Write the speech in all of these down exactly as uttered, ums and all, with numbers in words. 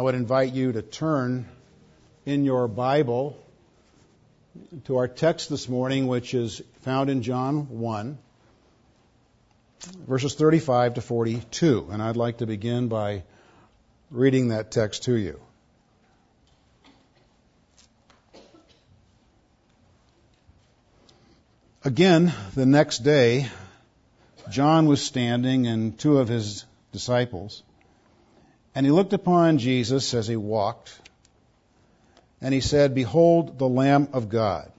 I would invite you to turn in your Bible to our text this morning, which is found in John one, verses thirty-five to forty-two. And I'd like to begin by reading that text to you. Again, the next day, John was standing and two of his disciples, and he looked upon Jesus as he walked, and he said, "Behold the Lamb of God."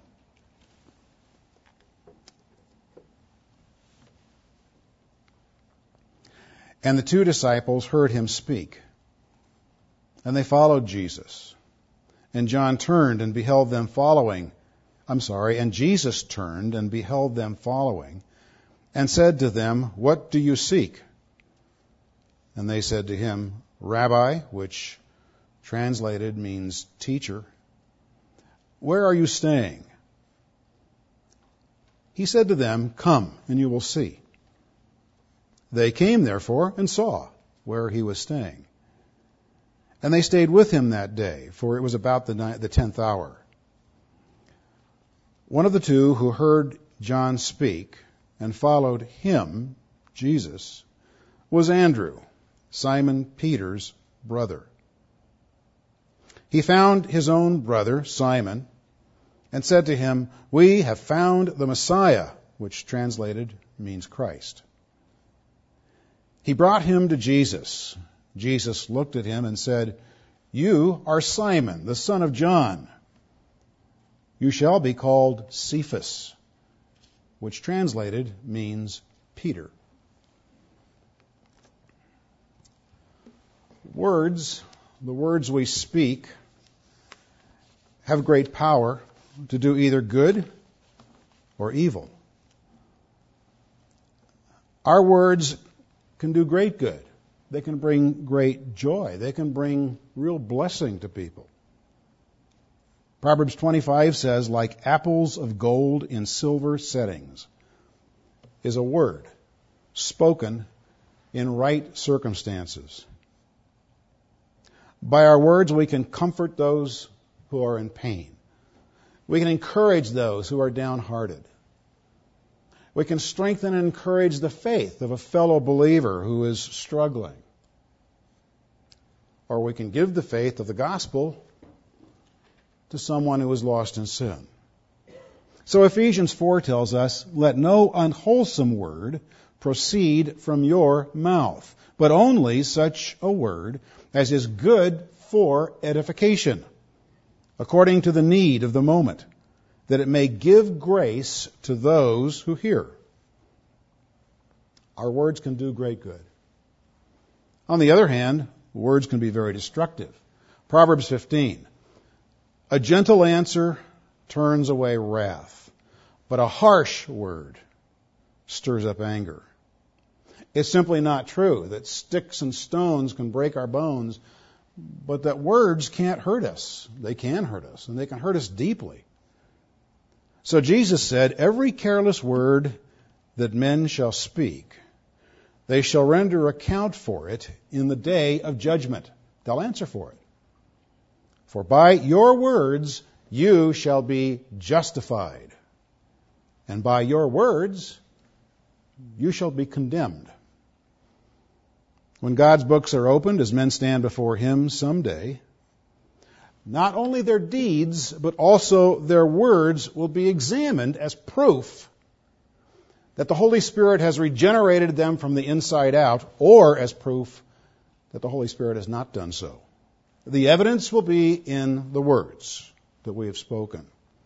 And the two disciples heard him speak, and they followed Jesus. And John turned and beheld them following. I'm sorry, and Jesus turned and beheld them following, and said to them, "What do you seek?" And they said to him, "Rabbi," which translated means teacher, "where are you staying?" He said to them, "Come, and you will see." They came, therefore, and saw where he was staying. And they stayed with him that day, for it was about the ninth, the tenth hour. One of the two who heard John speak and followed him, Jesus, was Andrew, Simon Peter's brother. He found his own brother, Simon, and said to him, "We have found the Messiah," which translated means Christ. He brought him to Jesus. Jesus looked at him and said, "You are Simon, the son of John. You shall be called Cephas," which translated means Peter. Words, the words we speak, have great power to do either good or evil. Our words can do great good. They can bring great joy. They can bring real blessing to people. Proverbs twenty-five says, "Like apples of gold in silver settings is a word spoken in right circumstances." By our words, we can comfort those who are in pain. We can encourage those who are downhearted. We can strengthen and encourage the faith of a fellow believer who is struggling. Or we can give the faith of the gospel to someone who is lost in sin. So Ephesians four tells us, "Let no unwholesome word proceed from your mouth, but only such a word as is good for edification, according to the need of the moment, that it may give grace to those who hear." Our words can do great good. On the other hand, words can be very destructive. Proverbs fifteen, "A gentle answer turns away wrath, but a harsh word stirs up anger." It's simply not true that sticks and stones can break our bones, but that words can't hurt us. They can hurt us, and they can hurt us deeply. So Jesus said, "Every careless word that men shall speak, they shall render account for it in the day of judgment." They'll answer for it. "For by your words you shall be justified, and by your words you shall be condemned." When God's books are opened, as men stand before Him someday, not only their deeds, but also their words will be examined as proof that the Holy Spirit has regenerated them from the inside out, or as proof that the Holy Spirit has not done so. The evidence will be in the words that we have spoken.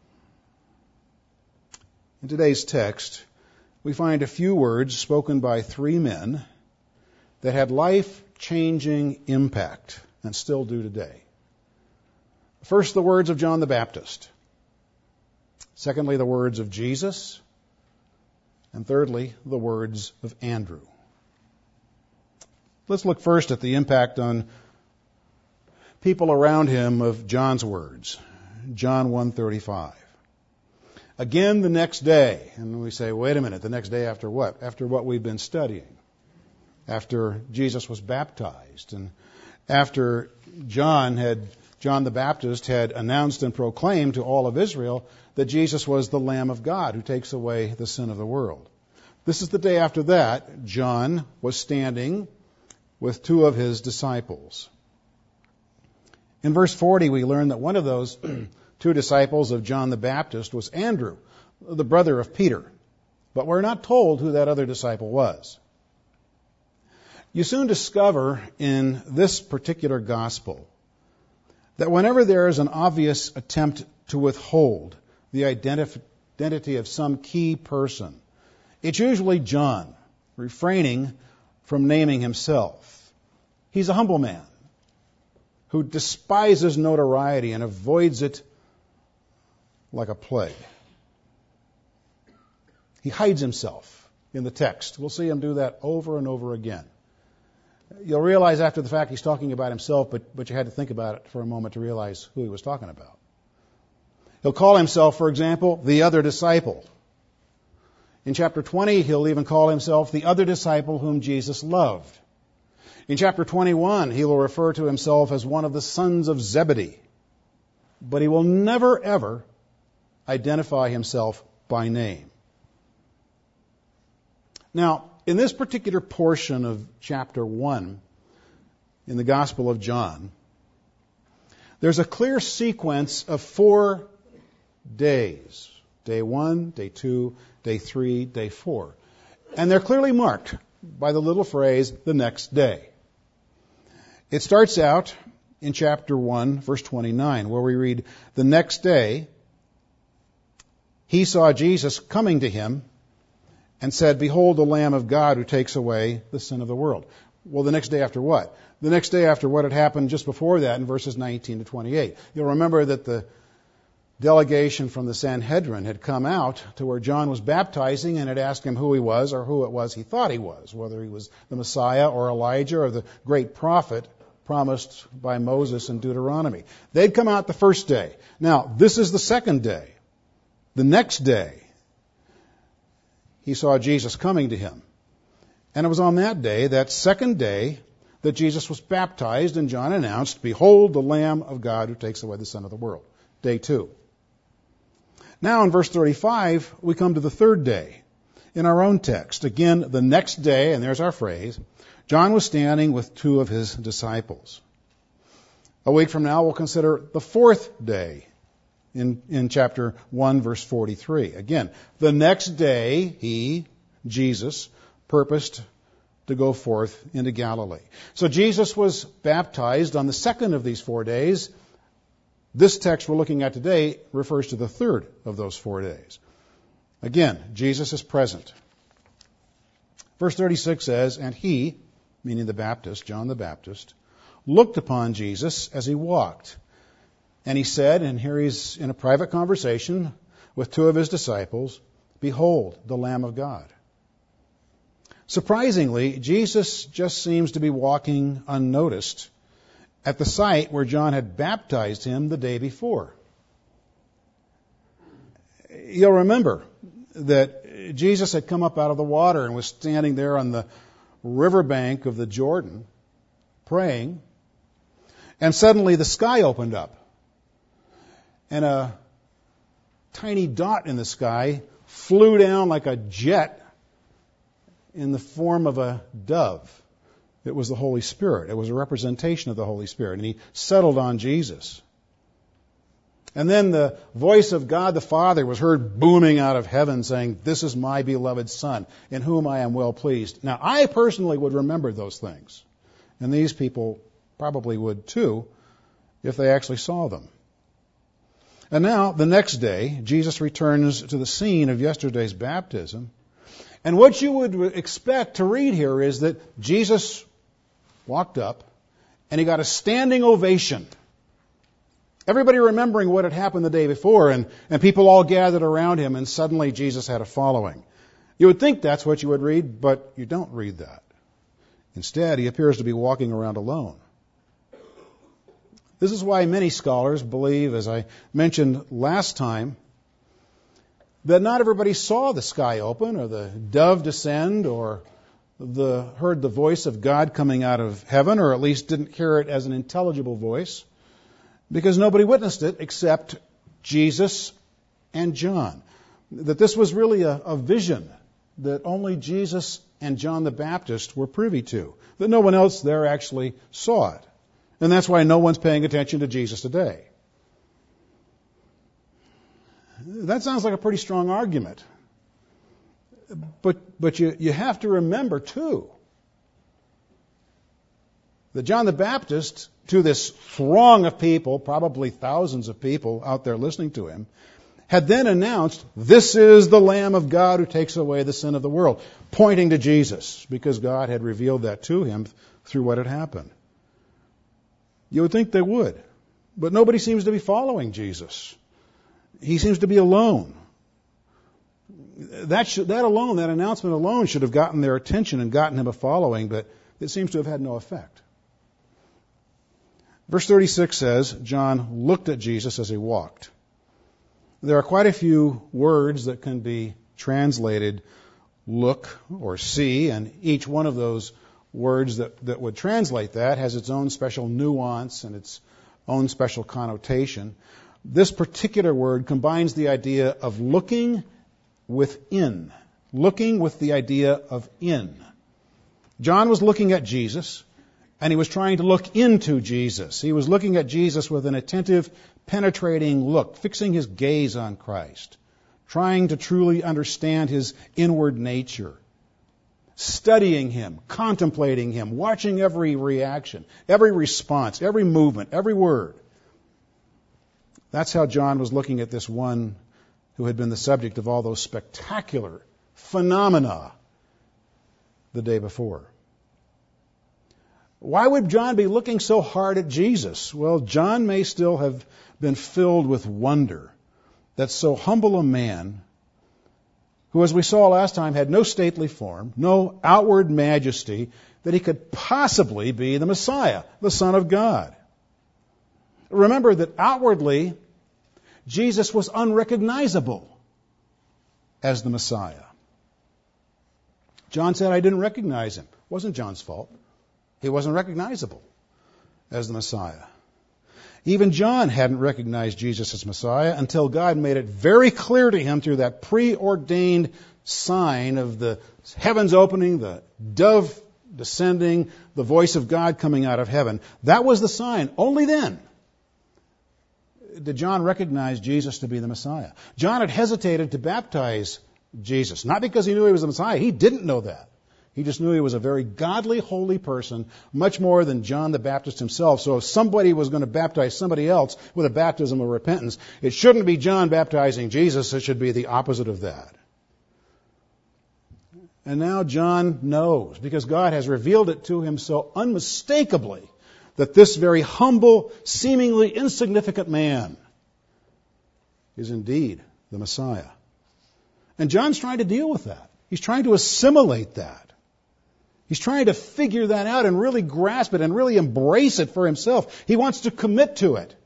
In today's text, we find a few words spoken by three men that had life-changing impact and still do today. First, the words of John the Baptist. Secondly, the words of Jesus. And thirdly, the words of Andrew. Let's look first at the impact on people around him of John's words. John one thirty-five. Again the next day. And we say, wait a minute, the next day after what? After what we've been studying. After Jesus was baptized and after John had John the Baptist had announced and proclaimed to all of Israel that Jesus was the Lamb of God who takes away the sin of the world. This is the day after that, John was standing with two of his disciples. In verse forty, we learn that one of those two disciples of John the Baptist was Andrew, the brother of Peter. But we're not told who that other disciple was. You soon discover in this particular gospel that whenever there is an obvious attempt to withhold the identif- identity of some key person, it's usually John, refraining from naming himself. He's a humble man who despises notoriety and avoids it like a plague. He hides himself in the text. We'll see him do that over and over again. You'll realize after the fact he's talking about himself, but, but you had to think about it for a moment to realize who he was talking about. He'll call himself, for example, the other disciple. In chapter twenty, he'll even call himself the other disciple whom Jesus loved. In chapter twenty-one, he will refer to himself as one of the sons of Zebedee. But he will never, ever identify himself by name. Now, in this particular portion of chapter one, in the Gospel of John, there's a clear sequence of four days. Day one, day two, day three, day four. And they're clearly marked by the little phrase, the next day. It starts out in chapter one, verse twenty-nine, where we read, the next day he saw Jesus coming to him and said, behold the Lamb of God who takes away the sin of the world. Well, the next day after what? The next day after what had happened just before that in verses nineteen to twenty-eight. You'll remember that the delegation from the Sanhedrin had come out to where John was baptizing and had asked him who he was or who it was he thought he was, whether he was the Messiah or Elijah or the great prophet promised by Moses in Deuteronomy. They'd come out the first day. Now, this is the second day. The next day, he saw Jesus coming to him. And it was on that day, that second day, that Jesus was baptized, and John announced, behold the Lamb of God who takes away the sin of the world. Day two. Now in verse thirty-five, we come to the third day. In our own text, again, the next day, and there's our phrase, John was standing with two of his disciples. A week from now, we'll consider the fourth day in, in chapter one, verse forty-three. Again, the next day, he, Jesus, purposed to go forth into Galilee. So Jesus was baptized on the second of these four days. This text we're looking at today refers to the third of those four days. Again, Jesus is present. Verse thirty-six says, and he, meaning the Baptist, John the Baptist, looked upon Jesus as he walked. And he said, and here he's in a private conversation with two of his disciples, behold, the Lamb of God. Surprisingly, Jesus just seems to be walking unnoticed at the site where John had baptized him the day before. You'll remember that Jesus had come up out of the water and was standing there on the riverbank of the Jordan praying, and suddenly the sky opened up, and a tiny dot in the sky flew down like a jet in the form of a dove. It was the Holy Spirit. It was a representation of the Holy Spirit. And he settled on Jesus. And then the voice of God the Father was heard booming out of heaven saying, this is my beloved Son, in whom I am well pleased. Now, I personally would remember those things. And these people probably would too, if they actually saw them. And now, the next day, Jesus returns to the scene of yesterday's baptism. And what you would expect to read here is that Jesus walked up and he got a standing ovation. Everybody remembering what had happened the day before, and, and people all gathered around him, and suddenly Jesus had a following. You would think that's what you would read, but you don't read that. Instead, he appears to be walking around alone. This is why many scholars believe, as I mentioned last time, that not everybody saw the sky open or the dove descend or the, heard the voice of God coming out of heaven, or at least didn't hear it as an intelligible voice, because nobody witnessed it except Jesus and John. That this was really a, a vision that only Jesus and John the Baptist were privy to, that no one else there actually saw it. And that's why no one's paying attention to Jesus today. That sounds like a pretty strong argument. But but you, you have to remember, too, that John the Baptist, to this throng of people, probably thousands of people out there listening to him, had then announced, "This is the Lamb of God who takes away the sin of the world," pointing to Jesus, because God had revealed that to him through what had happened. You would think they would, but nobody seems to be following Jesus. He seems to be alone. That should, that alone, that announcement alone should have gotten their attention and gotten him a following, but it seems to have had no effect. Verse thirty-six says, John looked at Jesus as he walked. There are quite a few words that can be translated look or see, and each one of those words that, that would translate that has its own special nuance and its own special connotation. This particular word combines the idea of looking within, looking with the idea of in. John was looking at Jesus, and he was trying to look into Jesus. He was looking at Jesus with an attentive, penetrating look, fixing his gaze on Christ, trying to truly understand his inward nature, studying him, contemplating him, watching every reaction, every response, every movement, every word. That's how John was looking at this one who had been the subject of all those spectacular phenomena the day before. Why would John be looking so hard at Jesus? Well, John may still have been filled with wonder that so humble a man, who, as we saw last time, had no stately form, no outward majesty, that he could possibly be the Messiah, the Son of God. Remember that outwardly, Jesus was unrecognizable as the Messiah. John said, "I didn't recognize him." It wasn't John's fault. He wasn't recognizable as the Messiah. Even John hadn't recognized Jesus as Messiah until God made it very clear to him through that preordained sign of the heavens opening, the dove descending, the voice of God coming out of heaven. That was the sign. Only then did John recognize Jesus to be the Messiah. John had hesitated to baptize Jesus, not because he knew he was the Messiah. He didn't know that. He just knew he was a very godly, holy person, much more than John the Baptist himself. So if somebody was going to baptize somebody else with a baptism of repentance, it shouldn't be John baptizing Jesus. It should be the opposite of that. And now John knows, because God has revealed it to him so unmistakably, that this very humble, seemingly insignificant man is indeed the Messiah. And John's trying to deal with that. He's trying to assimilate that. He's trying to figure that out and really grasp it and really embrace it for himself. He wants to commit to it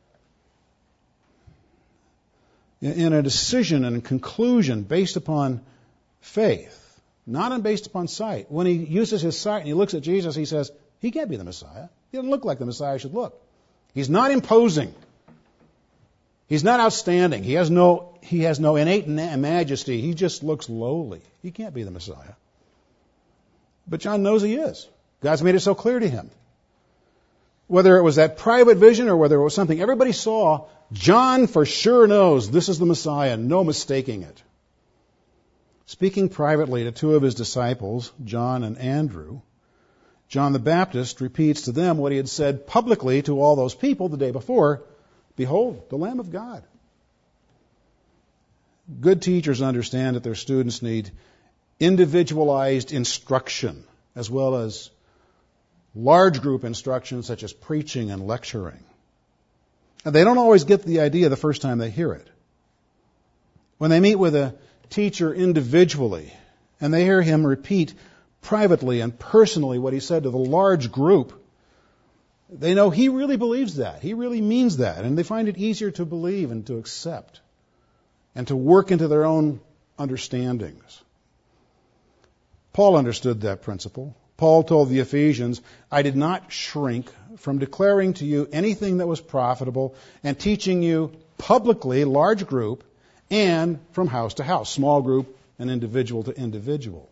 in a decision and a conclusion based upon faith, not based upon sight. When he uses his sight and he looks at Jesus, he says, he can't be the Messiah. He doesn't look like the Messiah should look. He's not imposing. He's not outstanding. He has no, he has no innate majesty. He just looks lowly. He can't be the Messiah. But John knows he is. God's made it so clear to him. Whether it was that private vision or whether it was something everybody saw, John for sure knows this is the Messiah, no mistaking it. Speaking privately to two of his disciples, John and Andrew, John the Baptist repeats to them what he had said publicly to all those people the day before. Behold, the Lamb of God. Good teachers understand that their students need individualized instruction as well as large group instruction such as preaching and lecturing. And they don't always get the idea the first time they hear it. When they meet with a teacher individually and they hear him repeat privately and personally what he said to the large group, they know he really believes that. He really means that. And they find it easier to believe and to accept and to work into their own understandings. Paul understood that principle. Paul told the Ephesians, I did not shrink from declaring to you anything that was profitable and teaching you publicly, large group, and from house to house, small group and individual to individual.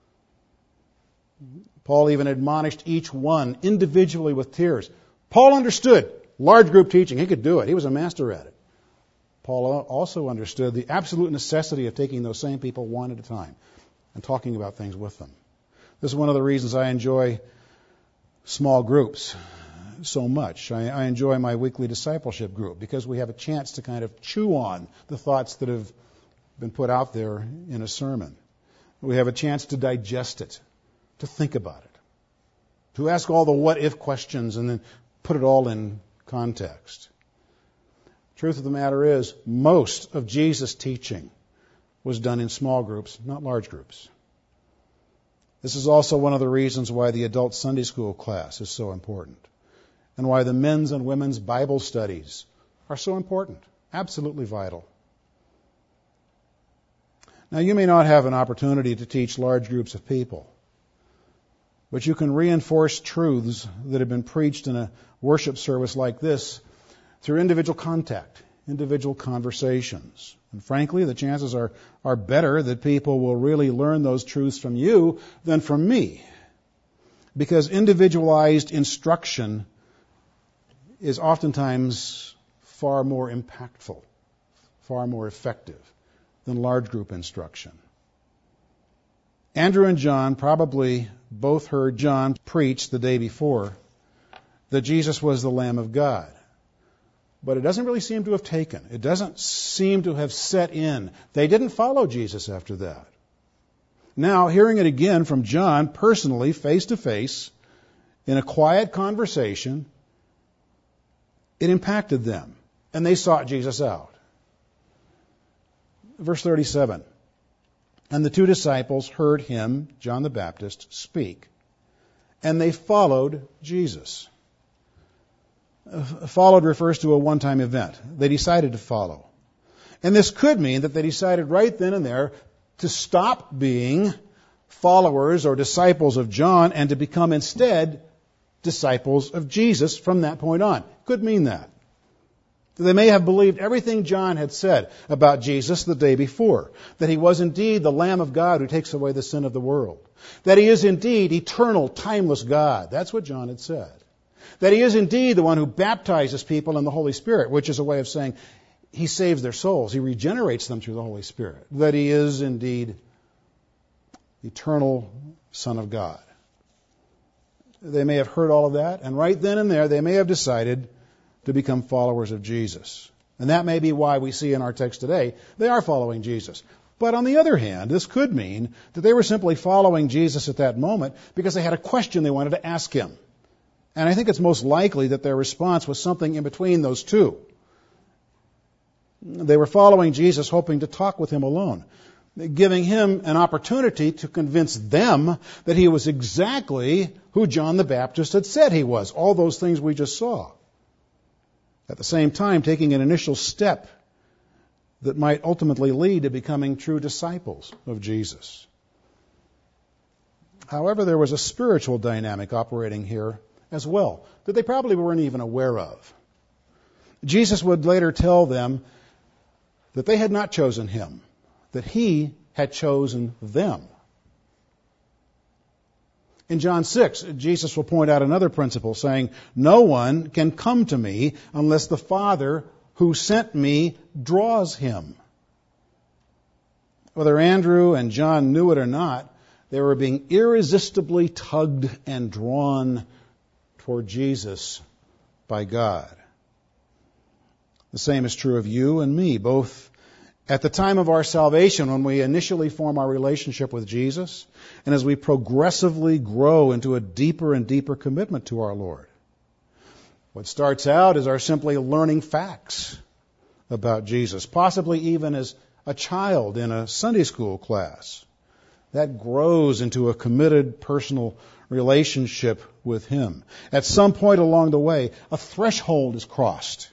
Paul even admonished each one individually with tears. Paul understood large group teaching. He could do it. He was a master at it. Paul also understood the absolute necessity of taking those same people one at a time and talking about things with them. This is one of the reasons I enjoy small groups so much. I, I enjoy my weekly discipleship group because we have a chance to kind of chew on the thoughts that have been put out there in a sermon. We have a chance to digest it, to think about it, to ask all the what-if questions and then put it all in context. Truth of the matter is, most of Jesus' teaching was done in small groups, not large groups. This is also one of the reasons why the adult Sunday school class is so important, and why the men's and women's Bible studies are so important, absolutely vital. Now, you may not have an opportunity to teach large groups of people, but you can reinforce truths that have been preached in a worship service like this through individual contact, individual conversations. And frankly, the chances are, are better that people will really learn those truths from you than from me. Because individualized instruction is oftentimes far more impactful, far more effective than large group instruction. Andrew and John probably both heard John preach the day before that Jesus was the Lamb of God. But it doesn't really seem to have taken. It doesn't seem to have set in. They didn't follow Jesus after that. Now, hearing it again from John personally, face to face, in a quiet conversation, it impacted them, and they sought Jesus out. Verse thirty-seven, and the two disciples heard him, John the Baptist, speak, and they followed Jesus. Followed refers to a one-time event. They decided to follow. And this could mean that they decided right then and there to stop being followers or disciples of John and to become instead disciples of Jesus from that point on. Could mean that. They may have believed everything John had said about Jesus the day before, that he was indeed the Lamb of God who takes away the sin of the world, that he is indeed eternal, timeless God. That's what John had said. That he is indeed the one who baptizes people in the Holy Spirit, which is a way of saying he saves their souls. He regenerates them through the Holy Spirit. That he is indeed eternal Son of God. They may have heard all of that, and right then and there they may have decided to become followers of Jesus. And that may be why we see in our text today they are following Jesus. But on the other hand, this could mean that they were simply following Jesus at that moment because they had a question they wanted to ask him. And I think it's most likely that their response was something in between those two. They were following Jesus, hoping to talk with him alone, giving him an opportunity to convince them that he was exactly who John the Baptist had said he was, all those things we just saw. At the same time, taking an initial step that might ultimately lead to becoming true disciples of Jesus. However, there was a spiritual dynamic operating here as well, that they probably weren't even aware of. Jesus would later tell them that they had not chosen him, that he had chosen them. In John six, Jesus will point out another principle, saying, no one can come to me unless the Father who sent me draws him. Whether Andrew and John knew it or not, they were being irresistibly tugged and drawn toward Jesus by God. The same is true of you and me, both at the time of our salvation when we initially form our relationship with Jesus and as we progressively grow into a deeper and deeper commitment to our Lord. What starts out as our simply learning facts about Jesus, possibly even as a child in a Sunday school class, that grows into a committed personal relationship with him. At some point along the way, a threshold is crossed,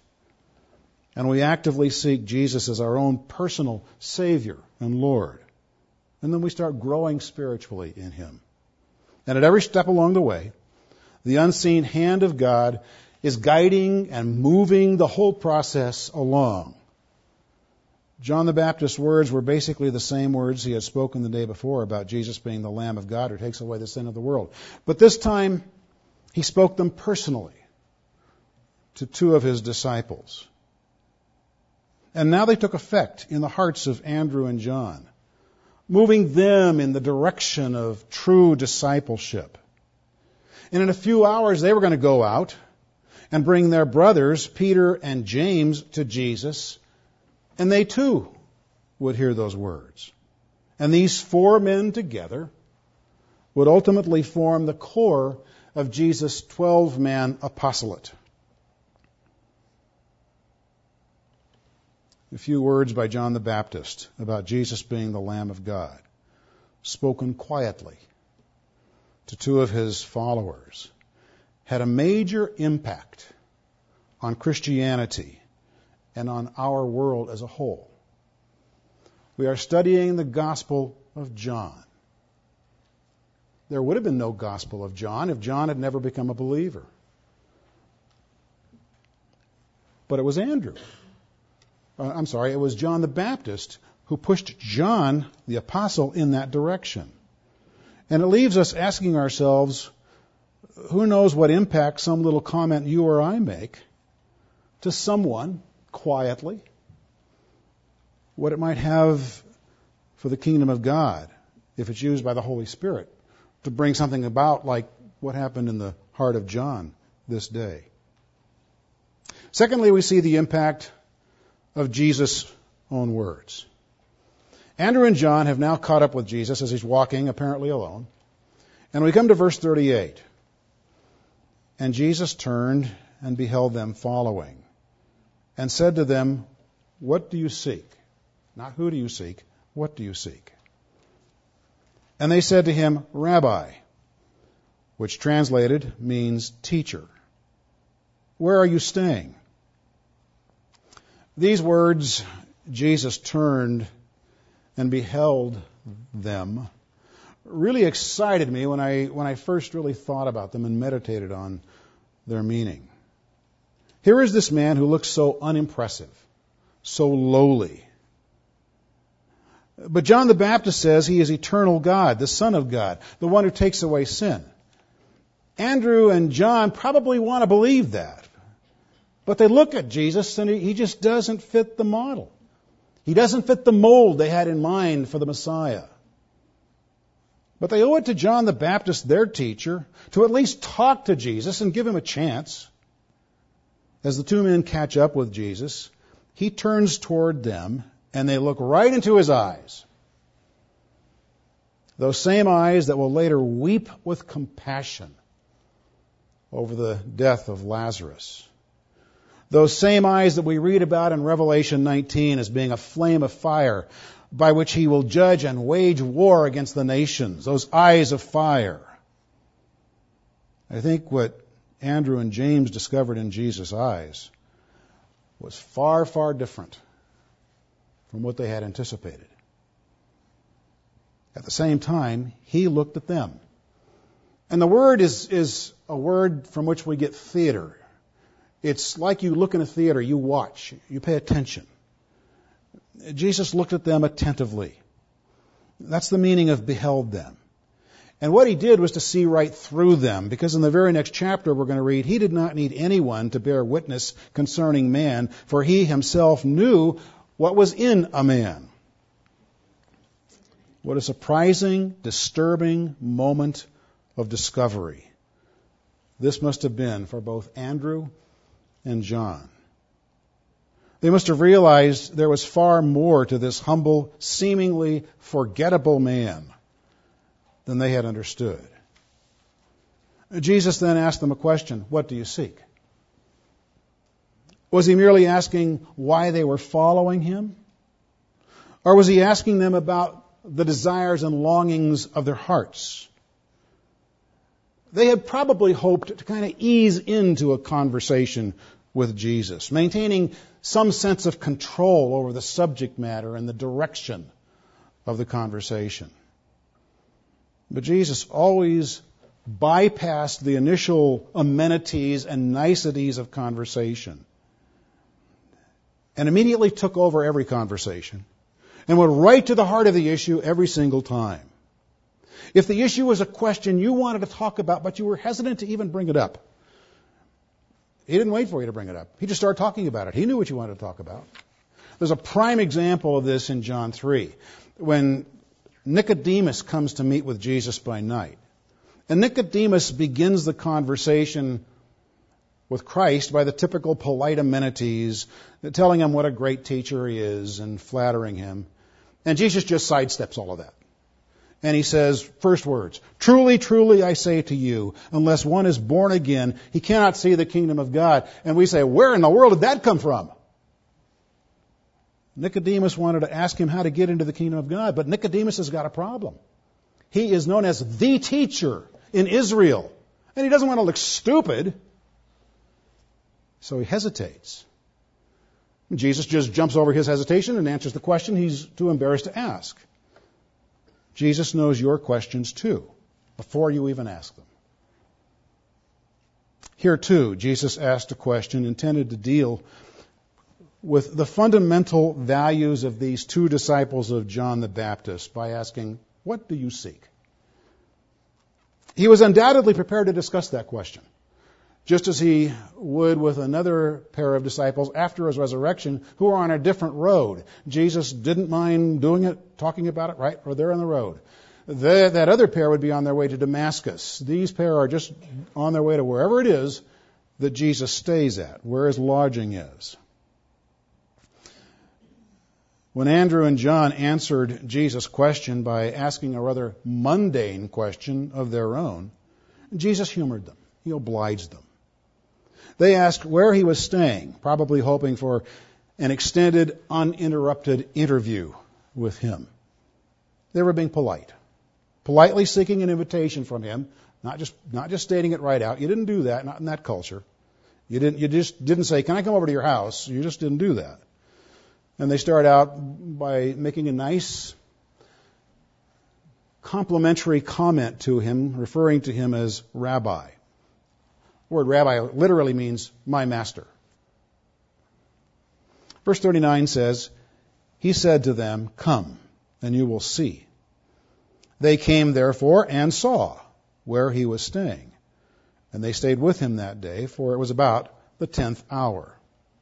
and we actively seek Jesus as our own personal Savior and Lord. And then we start growing spiritually in Him. And at every step along the way, the unseen hand of God is guiding and moving the whole process along. John the Baptist's words were basically the same words he had spoken the day before about Jesus being the Lamb of God who takes away the sin of the world. But this time, he spoke them personally to two of his disciples. And now they took effect in the hearts of Andrew and John, moving them in the direction of true discipleship. And in a few hours, they were going to go out and bring their brothers, Peter and James, to Jesus, and they too would hear those words. And these four men together would ultimately form the core of Jesus' twelve-man apostolate. A few words by John the Baptist about Jesus being the Lamb of God, spoken quietly to two of his followers, had a major impact on Christianity and on our world as a whole. We are studying the Gospel of John. There would have been no Gospel of John if John had never become a believer. But it was Andrew. Uh, I'm sorry, it was John the Baptist who pushed John, the apostle, in that direction. And it leaves us asking ourselves, who knows what impact some little comment you or I make to someone quietly, what it might have for the kingdom of God if it's used by the Holy Spirit to bring something about like what happened in the heart of John this day. Secondly, we see the impact of Jesus' own words. Andrew and John have now caught up with Jesus as he's walking, apparently alone. And we come to verse thirty-eight. And Jesus turned and beheld them following, and said to them, "What do you seek?" Not who do you seek, what do you seek? And they said to him, "Rabbi," which translated means teacher. "Where are you staying?" These words, Jesus turned and beheld them, really excited me when I when I first really thought about them and meditated on their meaning. Here is this man who looks so unimpressive, so lowly. But John the Baptist says he is eternal God, the Son of God, the one who takes away sin. Andrew and John probably want to believe that. But they look at Jesus and he just doesn't fit the model. He doesn't fit the mold they had in mind for the Messiah. But they owe it to John the Baptist, their teacher, to at least talk to Jesus and give him a chance. As the two men catch up with Jesus, he turns toward them and they look right into his eyes. Those same eyes that will later weep with compassion over the death of Lazarus. Those same eyes that we read about in Revelation nineteen as being a flame of fire by which he will judge and wage war against the nations. Those eyes of fire. I think what Andrew and James discovered in Jesus' eyes was far, far different from what they had anticipated. At the same time, he looked at them. And the word is, is a word from which we get theater. It's like you look in a theater, you watch, you pay attention. Jesus looked at them attentively. That's the meaning of beheld them. And what he did was to see right through them, because in the very next chapter we're going to read, he did not need anyone to bear witness concerning man, for he himself knew what was in a man. What a surprising, disturbing moment of discovery this must have been for both Andrew and John. They must have realized there was far more to this humble, seemingly forgettable man than they had understood. Jesus then asked them a question, "What do you seek?" Was he merely asking why they were following him? Or was he asking them about the desires and longings of their hearts? They had probably hoped to kind of ease into a conversation with Jesus, maintaining some sense of control over the subject matter and the direction of the conversation. But Jesus always bypassed the initial amenities and niceties of conversation and immediately took over every conversation and went right to the heart of the issue every single time. If the issue was a question you wanted to talk about, but you were hesitant to even bring it up, he didn't wait for you to bring it up. He just started talking about it. He knew what you wanted to talk about. There's a prime example of this in John three, when Nicodemus comes to meet with Jesus by night. And Nicodemus begins the conversation with Christ by the typical polite amenities, telling him what a great teacher he is and flattering him. And Jesus just sidesteps all of that. And he says, first words, "Truly, truly, I say to you, unless one is born again, he cannot see the kingdom of God." And we say, where in the world did that come from? Nicodemus wanted to ask him how to get into the kingdom of God, but Nicodemus has got a problem. He is known as the teacher in Israel, and he doesn't want to look stupid, so he hesitates. Jesus just jumps over his hesitation and answers the question he's too embarrassed to ask. Jesus knows your questions too, before you even ask them. Here too, Jesus asked a question intended to deal with the fundamental values of these two disciples of John the Baptist by asking, "What do you seek?" He was undoubtedly prepared to discuss that question, just as he would with another pair of disciples after his resurrection who are on a different road. Jesus didn't mind doing it, talking about it, right? Or they're on the road. They, that other pair would be on their way to Damascus. These pair are just on their way to wherever it is that Jesus stays at, where his lodging is. When Andrew and John answered Jesus' question by asking a rather mundane question of their own, Jesus humored them. He obliged them. They asked where he was staying, probably hoping for an extended, uninterrupted interview with him. They were being polite, politely seeking an invitation from him, not just not just stating it right out. You didn't do that, not in that culture. You didn't. You just didn't say, "Can I come over to your house?" You just didn't do that. And they start out by making a nice, complimentary comment to him, referring to him as Rabbi. The word rabbi literally means my master. Verse thirty-nine says, "He said to them, 'Come, and you will see.' They came, therefore, and saw where he was staying. And they stayed with him that day, for it was about the tenth hour."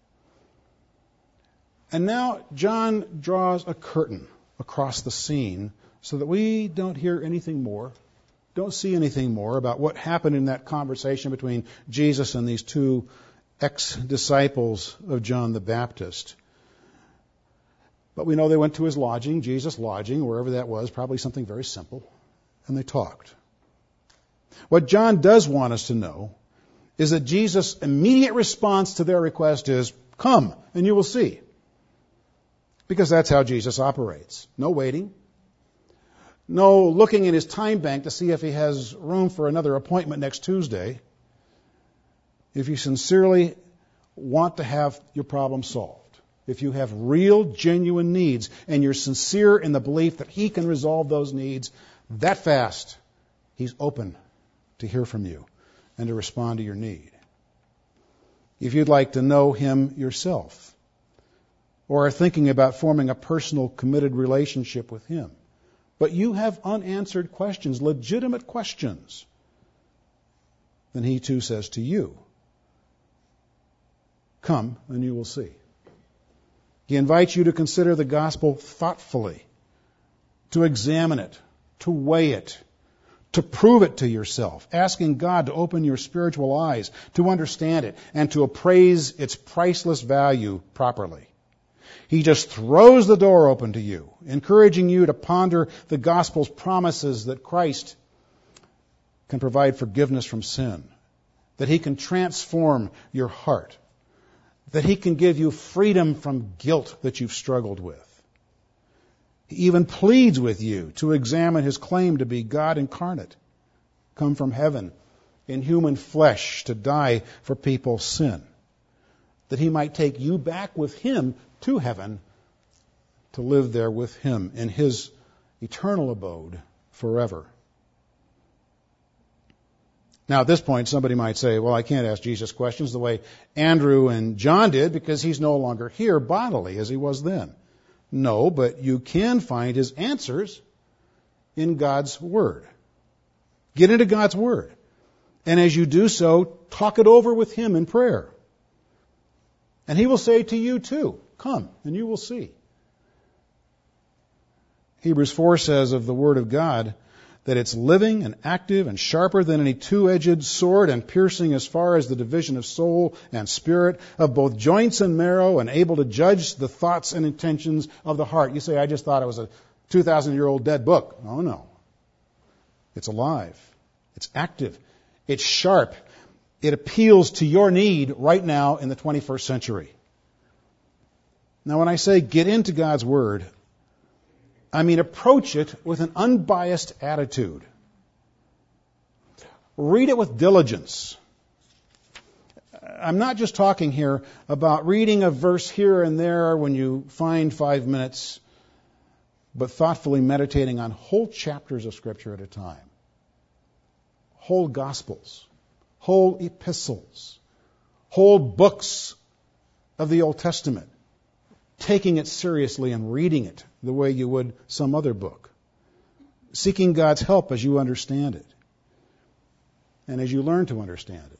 And now John draws a curtain across the scene so that we don't hear anything more, don't see anything more about what happened in that conversation between Jesus and these two ex-disciples of John the Baptist. But we know they went to his lodging, Jesus' lodging, wherever that was, probably something very simple, and they talked. What John does want us to know is that Jesus' immediate response to their request is, "Come, and you will see." Because that's how Jesus operates. No waiting. No looking in his time bank to see if he has room for another appointment next Tuesday. If you sincerely want to have your problem solved, if you have real, genuine needs, and you're sincere in the belief that he can resolve those needs that fast, he's open to hear from you and to respond to your need. If you'd like to know him yourself, or are thinking about forming a personal, committed relationship with him, but you have unanswered questions, legitimate questions, then he too says to you, "Come, and you will see." He invites you to consider the gospel thoughtfully, to examine it, to weigh it, to prove it to yourself, asking God to open your spiritual eyes, to understand it, and to appraise its priceless value properly. He just throws the door open to you, encouraging you to ponder the gospel's promises that Christ can provide forgiveness from sin, that he can transform your heart, that he can give you freedom from guilt that you've struggled with. He even pleads with you to examine his claim to be God incarnate, come from heaven in human flesh to die for people's sin, that he might take you back with him to heaven to live there with him in his eternal abode forever. Now, at this point, somebody might say, well, I can't ask Jesus questions the way Andrew and John did because he's no longer here bodily as he was then. No, but you can find his answers in God's Word. Get into God's Word. And as you do so, talk it over with him in prayer. And he will say to you too, come, and you will see. Hebrews four says of the Word of God that it's living and active and sharper than any two-edged sword and piercing as far as the division of soul and spirit, of both joints and marrow, and able to judge the thoughts and intentions of the heart. You say, I just thought it was a two thousand year old dead book. Oh, no. It's alive. It's active. It's sharp. It appeals to your need right now in the twenty-first century. Now, when I say get into God's Word, I mean approach it with an unbiased attitude. Read it with diligence. I'm not just talking here about reading a verse here and there when you find five minutes, but thoughtfully meditating on whole chapters of Scripture at a time. Whole Gospels, whole epistles, whole books of the Old Testament, taking it seriously and reading it the way you would some other book, seeking God's help as you understand it and as you learn to understand it.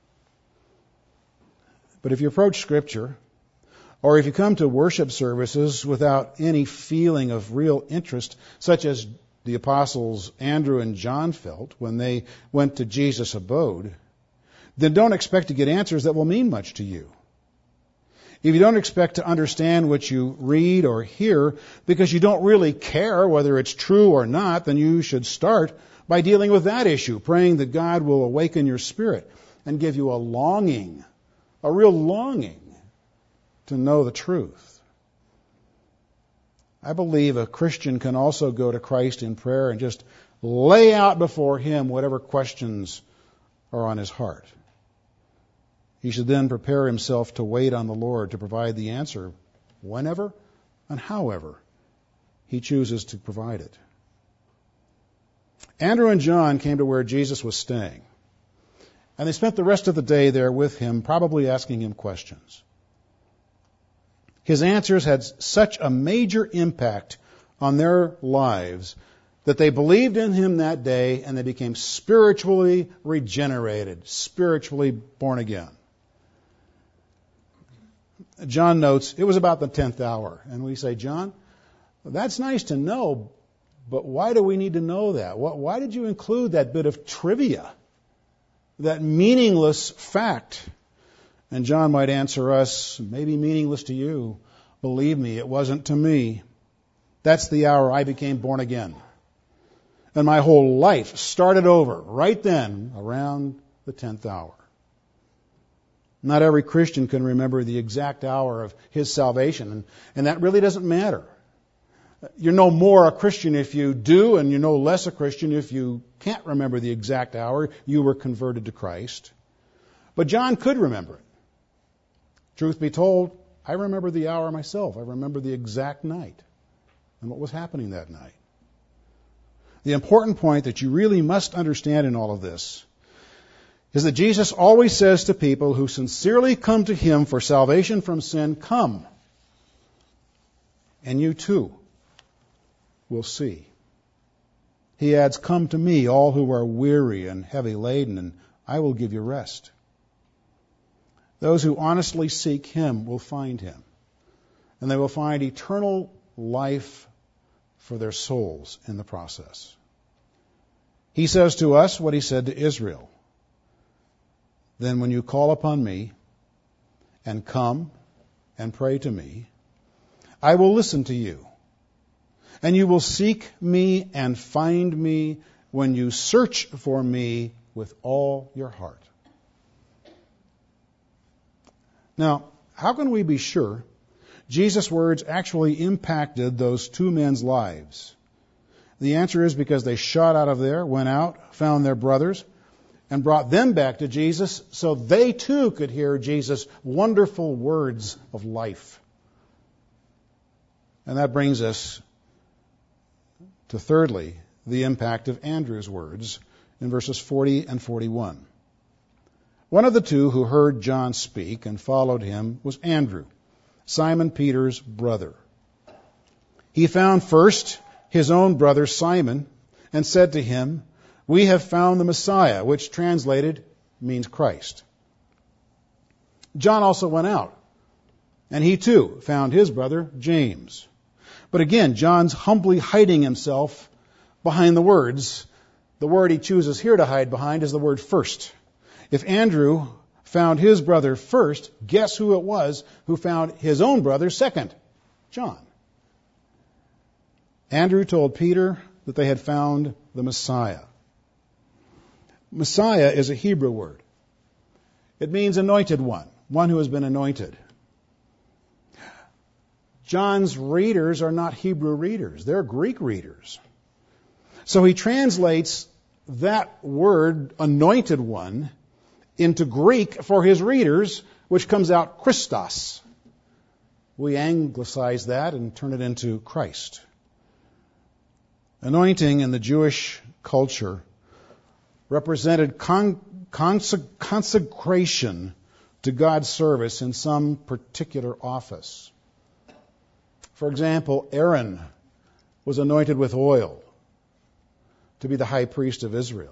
But if you approach Scripture, or if you come to worship services without any feeling of real interest, such as the apostles Andrew and John felt when they went to Jesus' abode, then don't expect to get answers that will mean much to you. If you don't expect to understand what you read or hear because you don't really care whether it's true or not, then you should start by dealing with that issue, praying that God will awaken your spirit and give you a longing, a real longing to know the truth. I believe a Christian can also go to Christ in prayer and just lay out before Him whatever questions are on his heart. He should then prepare himself to wait on the Lord to provide the answer whenever and however He chooses to provide it. Andrew and John came to where Jesus was staying, and they spent the rest of the day there with Him, probably asking Him questions. His answers had such a major impact on their lives that they believed in Him that day and they became spiritually regenerated, spiritually born again. John notes, it was about the tenth hour. And we say, John, that's nice to know, but why do we need to know that? Why did you include that bit of trivia, that meaningless fact? And John might answer us, maybe meaningless to you. Believe me, it wasn't to me. That's the hour I became born again. And my whole life started over right then, around the tenth hour. Not every Christian can remember the exact hour of his salvation, and, and that really doesn't matter. You're no more a Christian if you do, and you're no less a Christian if you can't remember the exact hour you were converted to Christ. But John could remember it. Truth be told, I remember the hour myself. I remember the exact night and what was happening that night. The important point that you really must understand in all of this is that Jesus always says to people who sincerely come to Him for salvation from sin, come, and you too will see. He adds, come to me, all who are weary and heavy laden, and I will give you rest. Those who honestly seek Him will find Him, and they will find eternal life for their souls in the process. He says to us what He said to Israel. Then when you call upon me and come and pray to me, I will listen to you. And you will seek me and find me when you search for me with all your heart. Now, how can we be sure Jesus' words actually impacted those two men's lives? The answer is because they shot out of there, went out, found their brothers, and brought them back to Jesus so they too could hear Jesus' wonderful words of life. And that brings us to thirdly, the impact of Andrew's words in verses forty and forty-one. One of the two who heard John speak and followed him was Andrew, Simon Peter's brother. He found first his own brother Simon and said to him, "We have found the Messiah," which translated means Christ. John also went out, and he too found his brother James. But again, John's humbly hiding himself behind the words. The word he chooses here to hide behind is the word first. If Andrew found his brother first, guess who it was who found his own brother second? John. Andrew told Peter that they had found the Messiah. Messiah is a Hebrew word. It means anointed one, one who has been anointed. John's readers are not Hebrew readers. They're Greek readers. So he translates that word, anointed one, into Greek for his readers, which comes out Christos. We anglicize that and turn it into Christ. Anointing in the Jewish culture represented con- consec- consecration to God's service in some particular office. For example, Aaron was anointed with oil to be the high priest of Israel.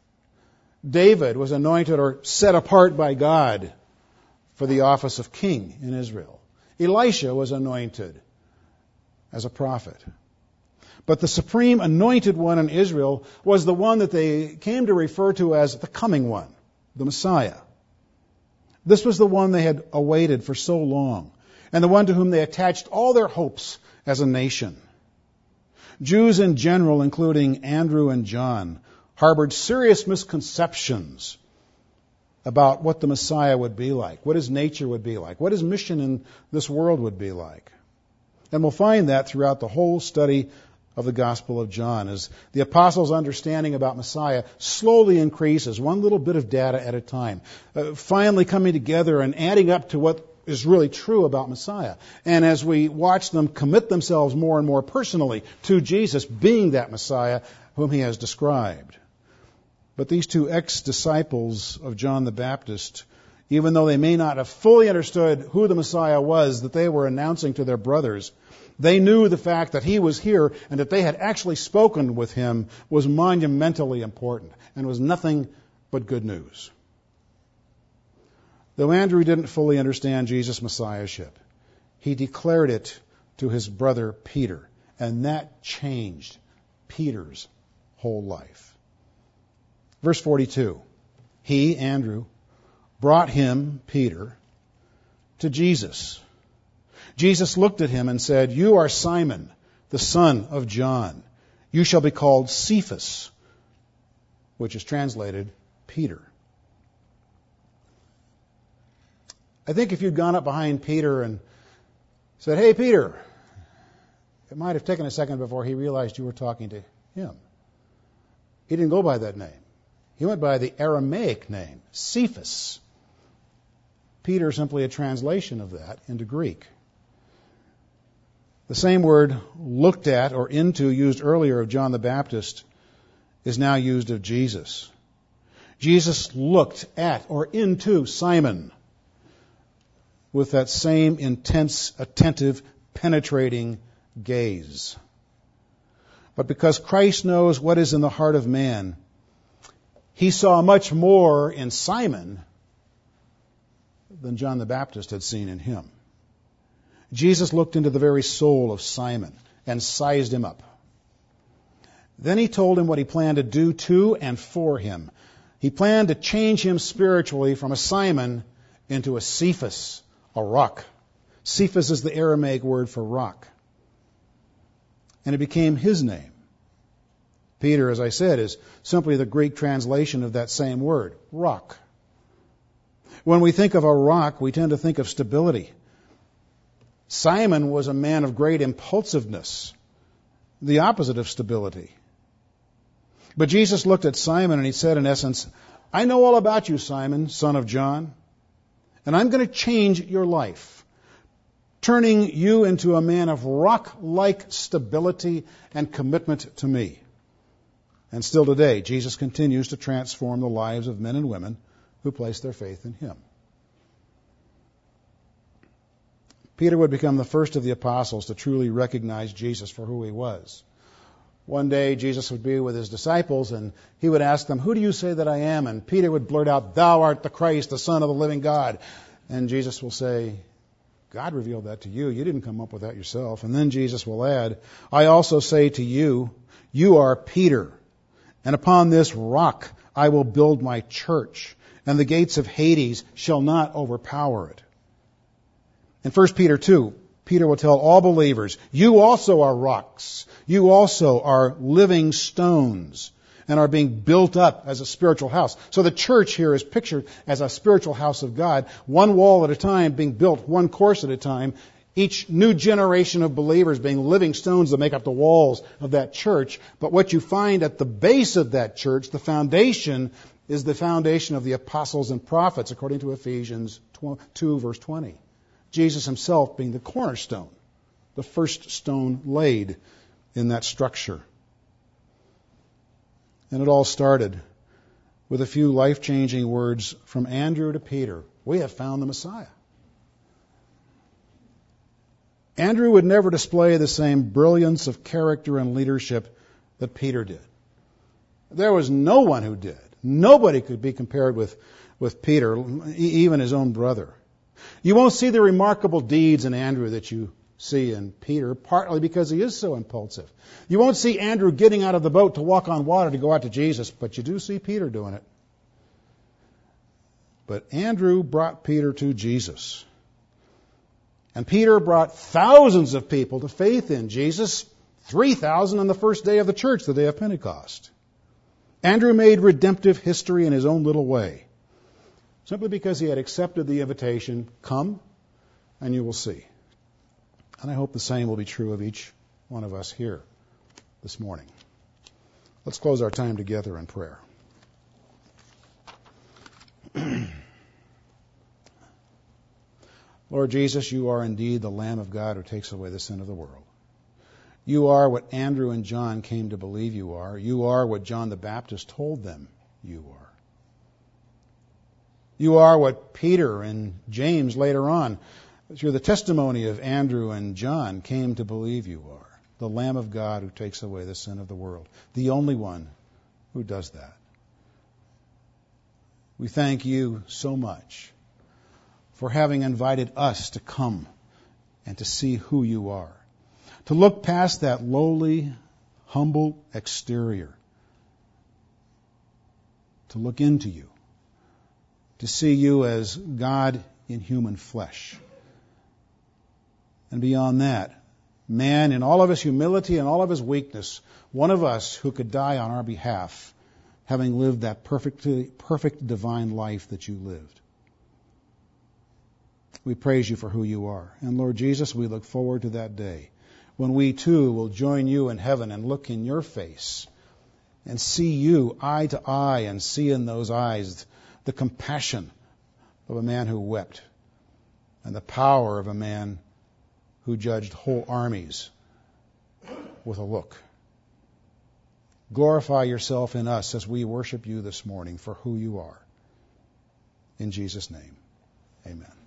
David was anointed or set apart by God for the office of king in Israel. Elisha was anointed as a prophet. But the supreme anointed one in Israel was the one that they came to refer to as the coming one, the Messiah. This was the one they had awaited for so long, and the one to whom they attached all their hopes as a nation. Jews in general, including Andrew and John, harbored serious misconceptions about what the Messiah would be like, what his nature would be like, what his mission in this world would be like. And we'll find that throughout the whole study of the Gospel of John, as the apostles' understanding about Messiah slowly increases, one little bit of data at a time, uh, finally coming together and adding up to what is really true about Messiah. And as we watch them commit themselves more and more personally to Jesus being that Messiah whom he has described. But these two ex-disciples of John the Baptist, even though they may not have fully understood who the Messiah was that they were announcing to their brothers, they knew the fact that he was here and that they had actually spoken with him was monumentally important and was nothing but good news. Though Andrew didn't fully understand Jesus' messiahship, he declared it to his brother Peter, and that changed Peter's whole life. Verse forty-two, he, Andrew, brought him, Peter, to Jesus. Jesus looked at him and said, "You are Simon, the son of John. You shall be called Cephas," which is translated Peter. I think if you'd gone up behind Peter and said, "Hey, Peter," it might have taken a second before he realized you were talking to him. He didn't go by that name. He went by the Aramaic name, Cephas. Peter is simply a translation of that into Greek. The same word looked at or into used earlier of John the Baptist is now used of Jesus. Jesus looked at or into Simon with that same intense, attentive, penetrating gaze. But because Christ knows what is in the heart of man, he saw much more in Simon than John the Baptist had seen in him. Jesus looked into the very soul of Simon and sized him up. Then he told him what he planned to do to and for him. He planned to change him spiritually from a Simon into a Cephas, a rock. Cephas is the Aramaic word for rock. And it became his name. Peter, as I said, is simply the Greek translation of that same word, rock. When we think of a rock, we tend to think of stability. Simon was a man of great impulsiveness, the opposite of stability. But Jesus looked at Simon and he said, in essence, "I know all about you, Simon, son of John, and I'm going to change your life. turning you into a man of rock-like stability and commitment to me. And still today, Jesus continues to transform the lives of men and women who place their faith in him. Peter would become the first of the apostles to truly recognize Jesus for who he was. One day, Jesus would be with his disciples, and he would ask them, "Who do you say that I am?" And Peter would blurt out, "Thou art the Christ, the Son of the living God." And Jesus will say, "God revealed that to you. You didn't come up with that yourself." And then Jesus will add, "I also say to you, you are Peter, and upon this rock I will build my church, and the gates of Hades shall not overpower it." In First Peter two, Peter will tell all believers, "You also are rocks. You also are living stones and are being built up as a spiritual house." So the church here is pictured as a spiritual house of God, one wall at a time being built, one course at a time, each new generation of believers being living stones that make up the walls of that church. But what you find at the base of that church, the foundation, is the foundation of the apostles and prophets, according to Ephesians two, verse twenty. Jesus himself being the cornerstone, the first stone laid in that structure. And it all started with a few life-changing words from Andrew to Peter. "We have found the Messiah." Andrew would never display the same brilliance of character and leadership that Peter did. There was no one who did. Nobody could be compared with, with Peter, even his own brother. You won't see the remarkable deeds in Andrew that you see in Peter, partly because he is so impulsive. You won't see Andrew getting out of the boat to walk on water to go out to Jesus, but you do see Peter doing it. But Andrew brought Peter to Jesus. And Peter brought thousands of people to faith in Jesus, three thousand on the first day of the church, the day of Pentecost. Andrew made redemptive history in his own little way, simply because he had accepted the invitation, "Come, and you will see." And I hope the same will be true of each one of us here this morning. Let's close our time together in prayer. Lord Jesus, you are indeed the Lamb of God who takes away the sin of the world. You are what Andrew and John came to believe you are. You are what John the Baptist told them you are. You are what Peter and James later on, through the testimony of Andrew and John, came to believe you are. The Lamb of God who takes away the sin of the world. The only one who does that. We thank you so much for having invited us to come and to see who you are. To look past that lowly, humble exterior. To look into you. To see you as God in human flesh. And beyond that, man in all of his humility and all of his weakness, one of us who could die on our behalf, having lived that perfectly, perfect divine life that you lived. We praise you for who you are. And Lord Jesus, we look forward to that day when we too will join you in heaven and look in your face and see you eye to eye and see in those eyes the compassion of a man who wept and the power of a man who judged whole armies with a look. Glorify yourself in us as we worship you this morning for who you are. In Jesus' name, amen.